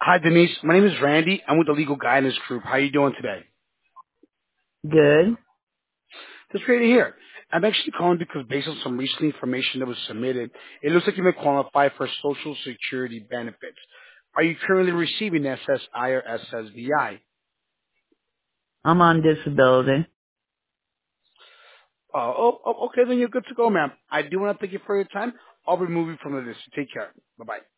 Hi, Denise. My name is Randy. I'm with the Legal Guidance Group. How are you doing today? Good. That's great to hear. I'm actually calling because based on some recent information that was submitted, it looks like you may qualify for Social Security benefits. Are you currently receiving SSI or SSVI? I'm on disability. Okay, then you're good to go, ma'am. I do want to thank you for your time. I'll remove you from the list. Take care. Bye-bye.